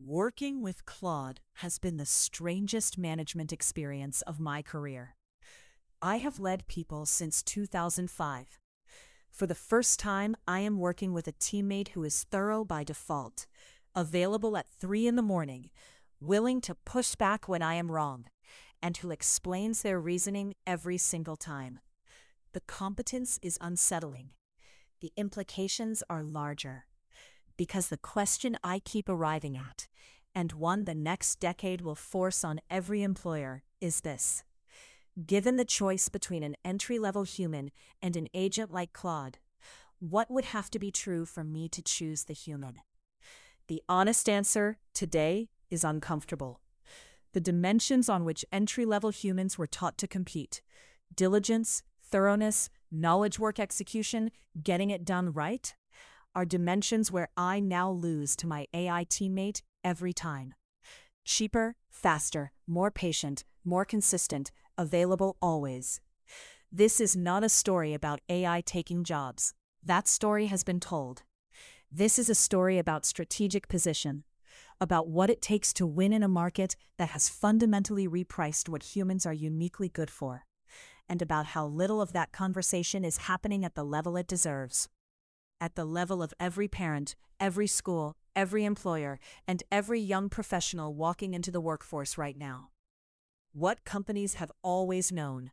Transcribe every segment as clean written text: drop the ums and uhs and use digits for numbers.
Working with Claude has been the strangest management experience of my career. I have led people since 2005. For the first time, I am working with a teammate who is thorough by default, available at 3 in the morning, willing to push back when I am wrong, and who explains their reasoning every single time. The competence is unsettling. The implications are larger. Because the question I keep arriving at, and one the next decade will force on every employer, is this. Given the choice between an entry-level human and an agent like Claude, what would have to be true for me to choose the human? The honest answer today is uncomfortable. The dimensions on which entry-level humans were taught to compete, diligence, thoroughness, knowledge work execution, getting it done right, are dimensions where I now lose to my AI teammate every time. Cheaper, faster, more patient, more consistent, available always. This is not a story about AI taking jobs. That story has been told. This is a story about strategic position, about what it takes to win in a market that has fundamentally repriced what humans are uniquely good for, and about how little of that conversation is happening at the level it deserves. At the level of every parent, every school, every employer, and every young professional walking into the workforce right now. What companies have always known.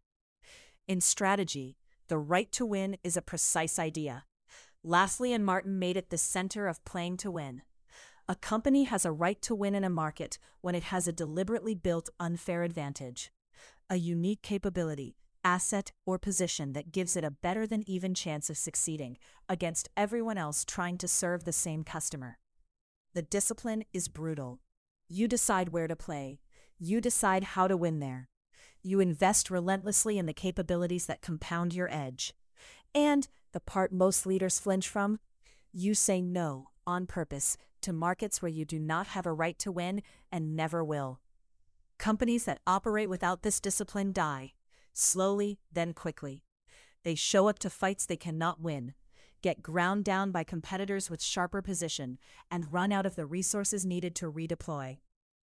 In strategy, the right to win is a precise idea. Lastly and Martin made it the center of playing to win. A company has a right to win in a market when it has a deliberately built unfair advantage, a unique capability, asset, or position that gives it a better than even chance of succeeding against everyone else trying to serve the same customer. The discipline is brutal. You decide where to play. You decide how to win there. You invest relentlessly in the capabilities that compound your edge. And, the part most leaders flinch from, you say no, on purpose, to markets where you do not have a right to win and never will. Companies that operate without this discipline die. Slowly, then quickly. They show up to fights they cannot win, get ground down by competitors with sharper position, and run out of the resources needed to redeploy.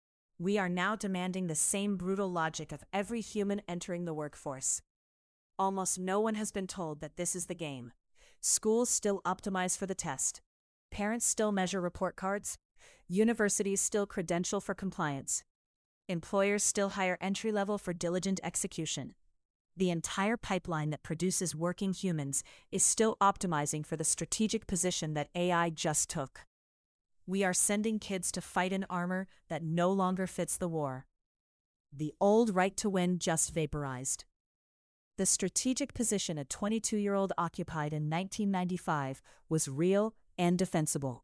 We are now demanding the same brutal logic of every human entering the workforce. Almost no one has been told that this is the game. Schools still optimize for the test. Parents still measure report cards. Universities still credential for compliance. Employers still hire entry-level for diligent execution. The entire pipeline that produces working humans is still optimizing for the strategic position that AI just took. We are sending kids to fight in armor that no longer fits the war. The old right to win just vaporized. The strategic position a 22-year-old occupied in 1995 was real and defensible.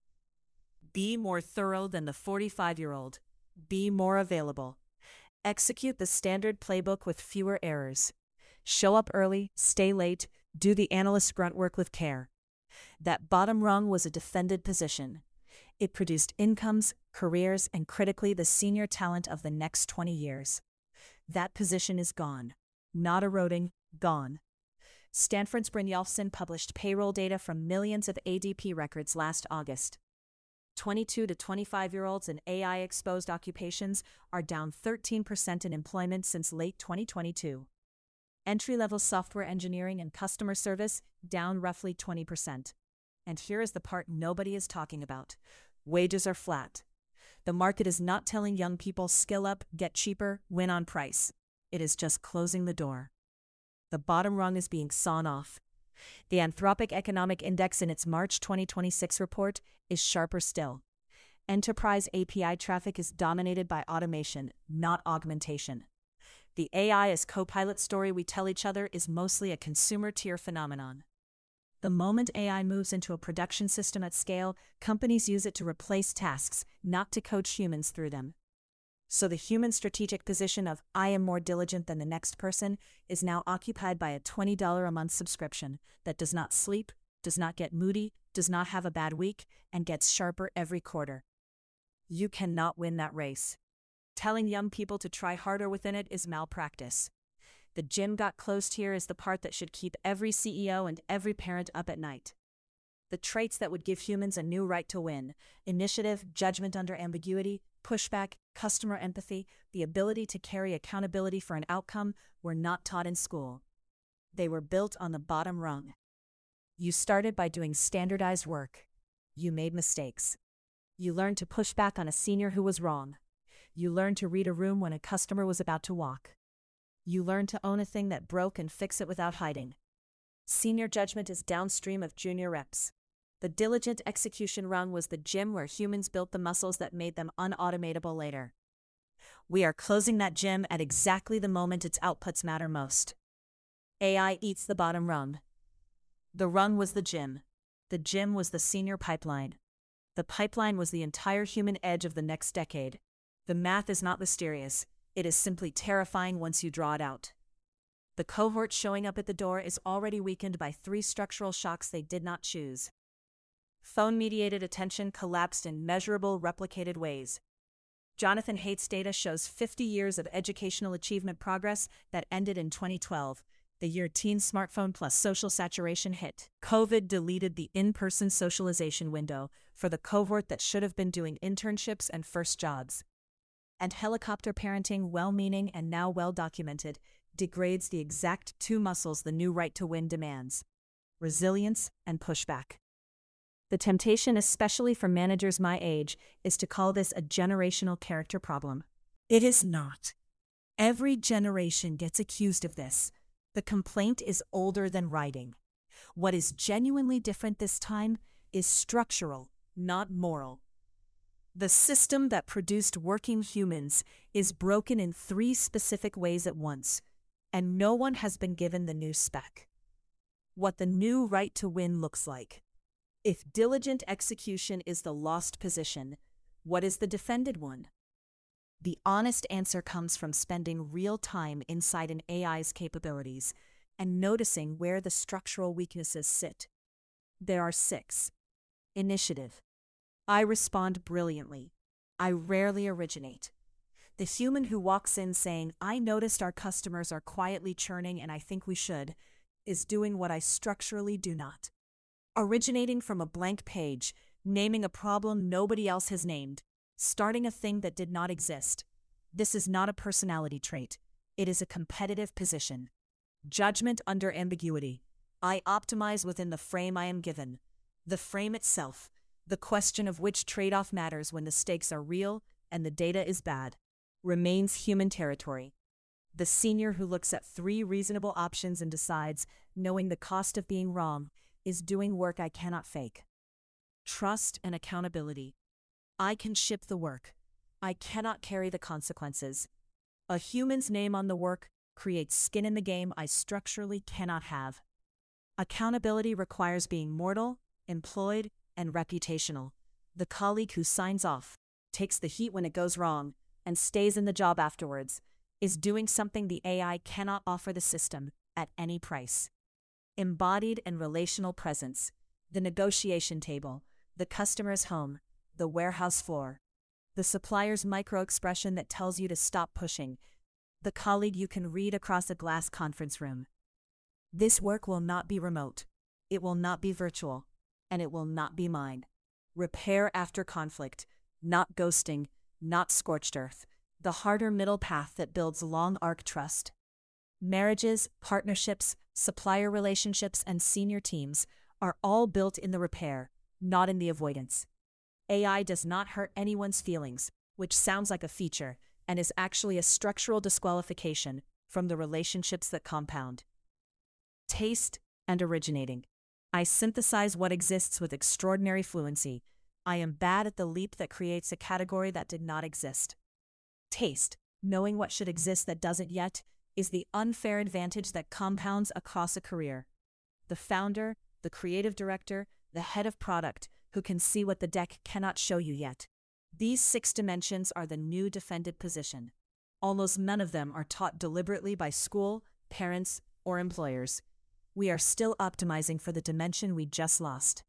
Be more thorough than the 45-year-old. Be more available. Execute the standard playbook with fewer errors. Show up early, stay late, do the analyst grunt work with care. That bottom rung was a defended position. It produced incomes, careers, and critically the senior talent of the next 20 years. That position is gone. Not eroding, gone. Stanford's Brynjolfsson published payroll data from millions of ADP records last August. 22 to 25-year-olds in AI-exposed occupations are down 13% in employment since late 2022. Entry-level software engineering and customer service down roughly 20%. And here is the part nobody is talking about. Wages are flat. The market is not telling young people skill up, get cheaper, win on price. It is just closing the door. The bottom rung is being sawn off. The Anthropic Economic Index in its March 2026 report is sharper still. Enterprise API traffic is dominated by automation, not augmentation. The AI as co-pilot story we tell each other is mostly a consumer-tier phenomenon. The moment AI moves into a production system at scale, companies use it to replace tasks, not to coach humans through them. So the human strategic position of I am more diligent than the next person is now occupied by a $20 a month subscription that does not sleep, does not get moody, does not have a bad week, and gets sharper every quarter. You cannot win that race. Telling young people to try harder within it is malpractice. The gym got closed here is the part that should keep every CEO and every parent up at night. The traits that would give humans a new right to win: initiative, judgment under ambiguity, pushback, customer empathy, the ability to carry accountability for an outcome, were not taught in school. They were built on the bottom rung. You started by doing standardized work. You made mistakes. You learned to push back on a senior who was wrong. You learned to read a room when a customer was about to walk. You learned to own a thing that broke and fix it without hiding. Senior judgment is downstream of junior reps. The diligent execution rung was the gym where humans built the muscles that made them unautomatable later. We are closing that gym at exactly the moment its outputs matter most. AI eats the bottom rung. The rung was the gym. The gym was the senior pipeline. The pipeline was the entire human edge of the next decade. The math is not mysterious. It is simply terrifying once you draw it out. The cohort showing up at the door is already weakened by 3 structural shocks they did not choose. Phone-mediated attention collapsed in measurable, replicated ways. Jonathan Haidt's data shows 50 years of educational achievement progress that ended in 2012, the year teen smartphone plus social saturation hit. COVID deleted the in-person socialization window for the cohort that should have been doing internships and first jobs. And helicopter parenting, well-meaning and now well-documented, degrades the exact 2 muscles the new right to win demands: resilience and pushback. The temptation, especially for managers my age, is to call this a generational character problem. It is not. Every generation gets accused of this. The complaint is older than writing. What is genuinely different this time is structural, not moral. The system that produced working humans is broken in 3 specific ways at once, and no one has been given the new spec. What the new right to win looks like. If diligent execution is the lost position, what is the defended one? The honest answer comes from spending real time inside an AI's capabilities and noticing where the structural weaknesses sit. There are 6. Initiative. I respond brilliantly. I rarely originate. The human who walks in saying, "I noticed our customers are quietly churning and I think we should," is doing what I structurally do not. Originating from a blank page, naming a problem nobody else has named, starting a thing that did not exist. This is not a personality trait. It is a competitive position. Judgment under ambiguity. I optimize within the frame I am given. The frame itself, the question of which trade-off matters when the stakes are real and the data is bad, remains human territory. The senior who looks at 3 reasonable options and decides, knowing the cost of being wrong, is doing work I cannot fake. Trust and accountability. I can ship the work. I cannot carry the consequences. A human's name on the work creates skin in the game I structurally cannot have. Accountability requires being mortal, employed, and reputational. The colleague who signs off, takes the heat when it goes wrong, and stays in the job afterwards, is doing something the AI cannot offer the system at any price. Embodied and relational presence. The negotiation table, the customer's home, the warehouse floor. The supplier's micro-expression that tells you to stop pushing. The colleague you can read across a glass conference room. This work will not be remote. It will not be virtual. And it will not be mine. Repair after conflict, not ghosting, not scorched earth. The harder middle path that builds long arc trust. Marriages, partnerships, supplier relationships, and senior teams are all built in the repair, not in the avoidance. AI does not hurt anyone's feelings, which sounds like a feature, and is actually a structural disqualification from the relationships that compound. Taste and originating. I synthesize what exists with extraordinary fluency. I am bad at the leap that creates a category that did not exist. Taste, knowing what should exist that doesn't yet, is the unfair advantage that compounds across a career. The founder, the creative director, the head of product, who can see what the deck cannot show you yet. These 6 dimensions are the new defended position. Almost none of them are taught deliberately by school, parents, or employers. We are still optimizing for the dimension we just lost.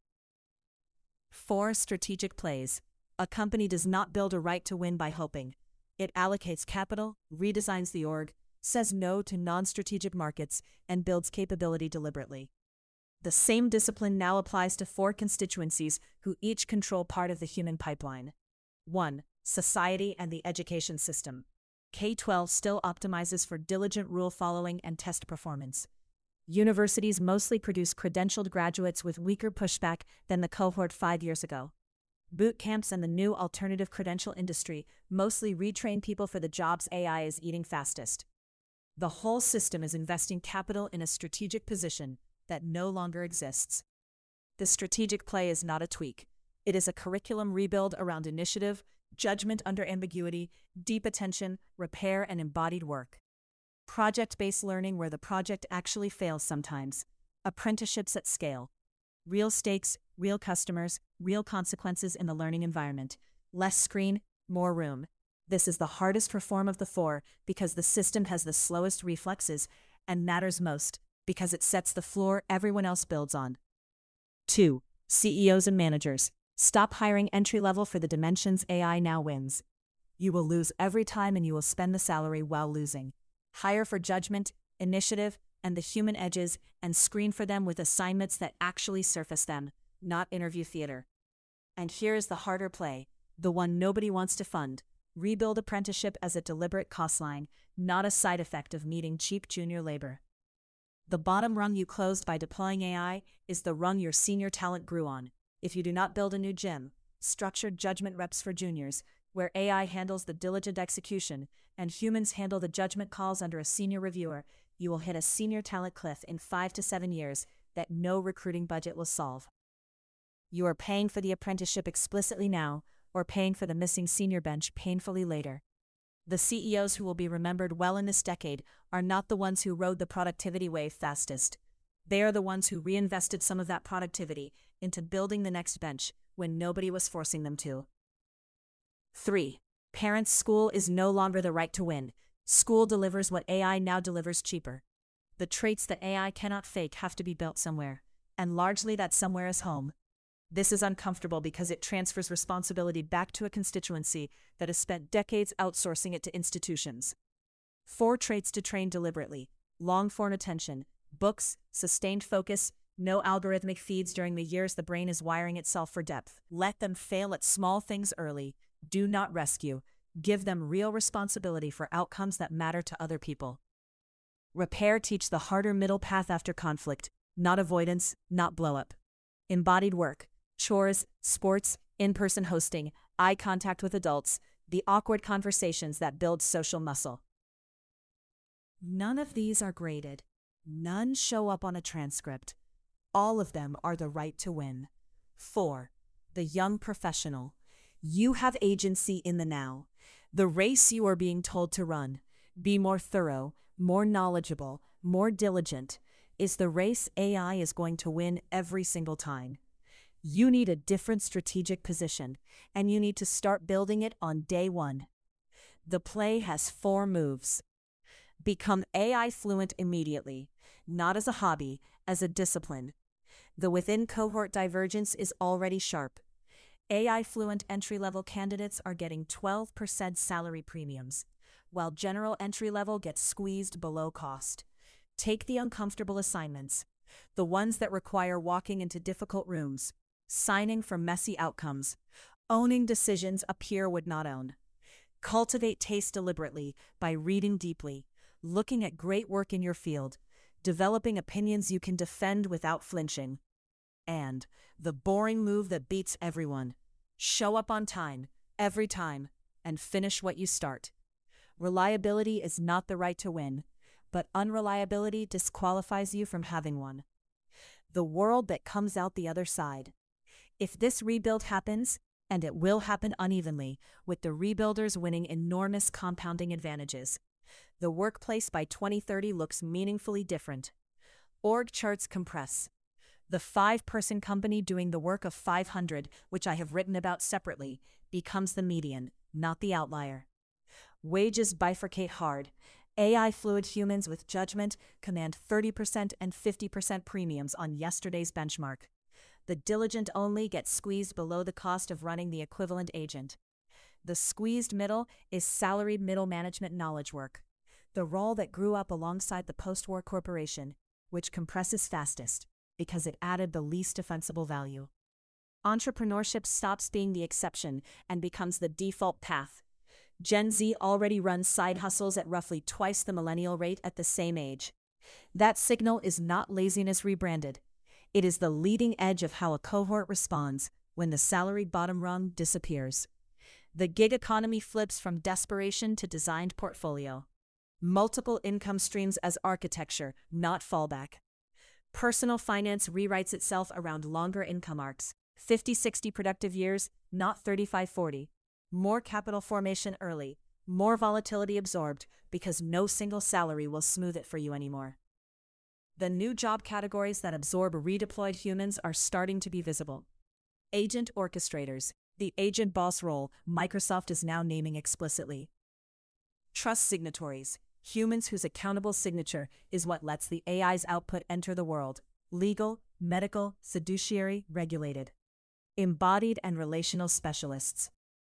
4 strategic plays. A company does not build a right to win by hoping. It allocates capital, redesigns the org, says no to non-strategic markets, and builds capability deliberately. The same discipline now applies to four constituencies who each control part of the human pipeline. 1. Society and the education system. K-12 still optimizes for diligent rule following and test performance. Universities mostly produce credentialed graduates with weaker pushback than the cohort 5 years ago. Boot camps and the new alternative credential industry mostly retrain people for the jobs AI is eating fastest. The whole system is investing capital in a strategic position that no longer exists. The strategic play is not a tweak. It is a curriculum rebuild around initiative, judgment under ambiguity, deep attention, repair, and embodied work. Project-based learning where the project actually fails sometimes. Apprenticeships at scale. Real stakes, real customers, real consequences in the learning environment. Less screen, more room. This is the hardest reform of the four because the system has the slowest reflexes and matters most because it sets the floor everyone else builds on. 2. CEOs and managers. Stop hiring entry-level for the dimensions AI now wins. You will lose every time and you will spend the salary while losing. Hire for judgment, initiative, and the human edges, and screen for them with assignments that actually surface them, not interview theater. And here is the harder play, the one nobody wants to fund. Rebuild apprenticeship as a deliberate cost line, not a side effect of needing cheap junior labor. The bottom rung you closed by deploying AI is the rung your senior talent grew on. If you do not build a new gym, structured judgment reps for juniors, where AI handles the diligent execution and humans handle the judgment calls under a senior reviewer, you will hit a senior talent cliff in 5 to 7 years that no recruiting budget will solve. You are paying for the apprenticeship explicitly now, or paying for the missing senior bench painfully later. The CEOs who will be remembered well in this decade are not the ones who rode the productivity wave fastest. They are the ones who reinvested some of that productivity into building the next bench when nobody was forcing them to. 3. Parents' school is no longer the right to win. School delivers what AI now delivers cheaper. The traits that AI cannot fake have to be built somewhere, and largely that somewhere is home. This is uncomfortable because it transfers responsibility back to a constituency that has spent decades outsourcing it to institutions. 4 traits to train deliberately: long-form attention, books, sustained focus, no algorithmic feeds during the years the brain is wiring itself for depth. Let them fail at small things early. Do not rescue. Give them real responsibility for outcomes that matter to other people. Repair teach the harder middle path after conflict, not avoidance, not blow-up. Embodied work, chores, sports, in-person hosting, eye contact with adults, the awkward conversations that build social muscle. None of these are graded. None show up on a transcript. All of them are the right to win. 4. The young professional. You have agency in the now. The race you are being told to run, be more thorough, more knowledgeable, more diligent, is the race AI is going to win every single time. You need a different strategic position, and you need to start building it on day one. The play has 4 moves. Become AI fluent immediately, not as a hobby, as a discipline. The within-cohort divergence is already sharp. AI-fluent entry-level candidates are getting 12% salary premiums, while general entry-level gets squeezed below cost. Take the uncomfortable assignments, the ones that require walking into difficult rooms, signing for messy outcomes, owning decisions a peer would not own. Cultivate taste deliberately by reading deeply, looking at great work in your field, developing opinions you can defend without flinching. And the boring move that beats everyone: show up on time, every time, and finish what you start. Reliability is not the right to win, but unreliability disqualifies you from having one. The world that comes out the other side. If this rebuild happens, and it will happen unevenly, with the rebuilders winning enormous compounding advantages, the workplace by 2030 looks meaningfully different. Org charts compress. The 5-person company doing the work of 500, which I have written about separately, becomes the median, not the outlier. Wages bifurcate hard. AI-fluid humans with judgment command 30% and 50% premiums on yesterday's benchmark. The diligent only get squeezed below the cost of running the equivalent agent. The squeezed middle is salaried middle management knowledge work, the role that grew up alongside the post-war corporation, which compresses fastest. because it added the least defensible value. Entrepreneurship stops being the exception and becomes the default path. Gen Z already runs side hustles at roughly twice the millennial rate at the same age. That signal is not laziness rebranded. It is the leading edge of how a cohort responds when the salaried bottom rung disappears. The gig economy flips from desperation to designed portfolio. Multiple income streams as architecture, not fallback. Personal finance rewrites itself around longer income arcs, 50-60 productive years, not 35-40. More capital formation early, more volatility absorbed, because no single salary will smooth it for you anymore. The new job categories that absorb redeployed humans are starting to be visible. Agent orchestrators, the agent boss role Microsoft is now naming explicitly. Trust signatories, humans whose accountable signature is what lets the AI's output enter the world, legal, medical, fiduciary, regulated. Embodied and relational specialists.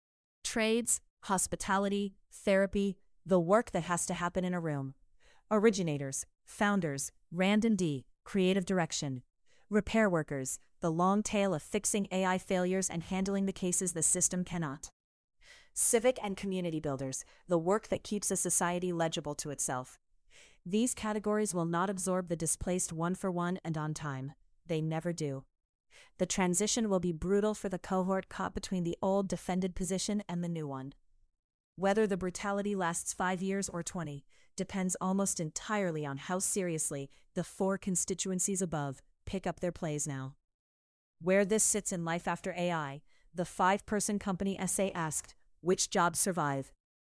Trades, hospitality, therapy, the work that has to happen in a room. Originators, founders, R&D, creative direction. Repair workers, the long tail of fixing AI failures and handling the cases the system cannot. Civic and community builders, the work that keeps a society legible to itself. These categories will not absorb the displaced one for one and on time. They never do. The transition will be brutal for the cohort caught between the old defended position and the new one. Whether the brutality lasts 5 years or 20 depends almost entirely on how seriously the 4 constituencies above pick up their plays now. Where this sits in life after AI, the 5-person company essay asked, which jobs survive?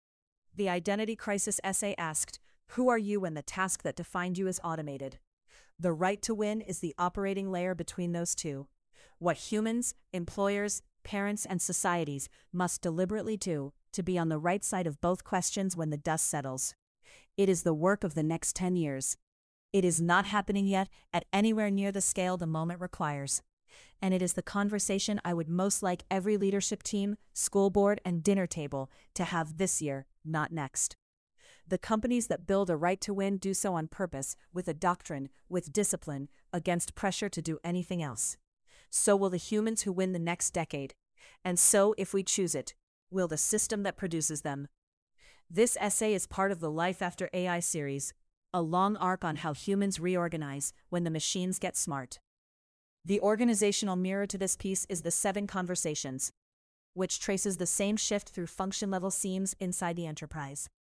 The identity crisis essay asked, who are you when the task that defined you is automated? The right to win is the operating layer between those two. What humans, employers, parents, and societies must deliberately do to be on the right side of both questions when the dust settles. It is the work of the next 10 years. It is not happening yet at anywhere near the scale the moment requires. And it is the conversation I would most like every leadership team, school board, and dinner table to have this year, not next. The companies that build a right to win do so on purpose, with a doctrine, with discipline, against pressure to do anything else. So will the humans who win the next decade. And so, if we choose it, will the system that produces them. This essay is part of the Life After AI series, a long arc on how humans reorganize when the machines get smart. The organizational mirror to this piece is the 7 Conversations, which traces the same shift through function-level seams inside the enterprise.